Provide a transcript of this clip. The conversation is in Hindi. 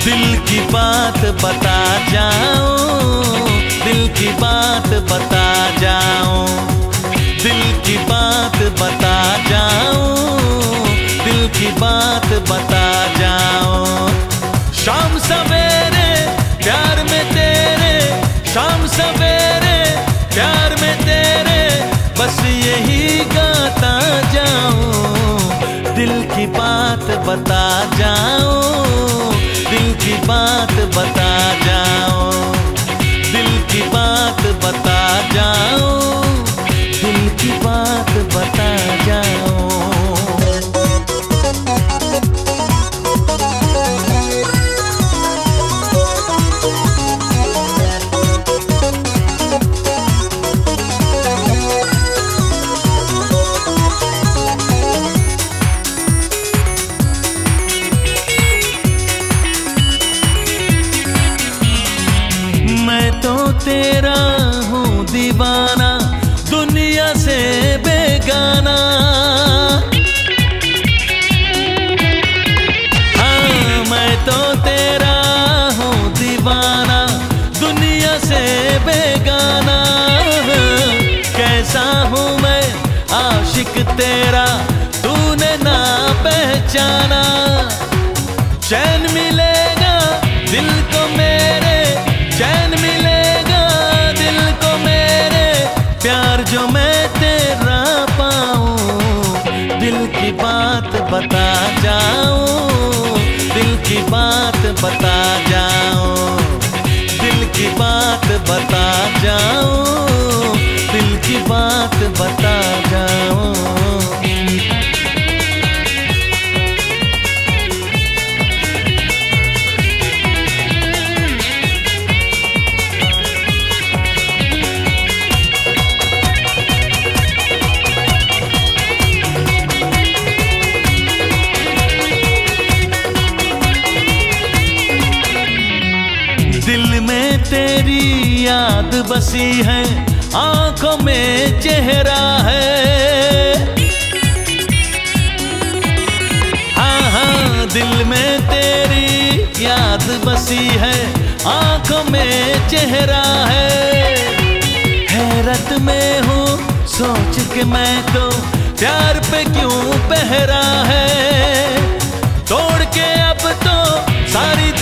दिल की बात बता जाऊं, दिल की बात बता जाऊं, दिल की बात बता जाऊं, दिल की बात बता जाऊं। शाम सवेरे प्यार में तेरे, शाम सवेरे प्यार में तेरे, बस यही गाता जाऊं। दिल की बात बता जाऊं, दिल की बात बता जाऊं, दिल की बात बता जाऊं, दिल की बात बता जाऊं। तेरा हूँ दीवाना, दुनिया से बेगाना। हाँ मैं तो तेरा हूँ दीवाना, दुनिया से बेगाना। कैसा हूँ मैं आशिक तेरा, तूने ना पहचाना। चैन मिलेगा दिल को मेरे, चैन मिलेगा दिल को मेरे, प्यार जो मैं तेरा पाऊं। दिल की बात बता जाऊं, दिल की बात बता जाऊं, दिल की बात बता जाऊं, दिल की बात बता जाऊं। दिल में तेरी याद बसी है, आंखों में चेहरा है। हाँ हाँ दिल में तेरी याद बसी है, आंखों में चेहरा है। हैरत में हूँ सोच के मैं तो, प्यार पे क्यों पहरा है। तोड़ के अब तो सारी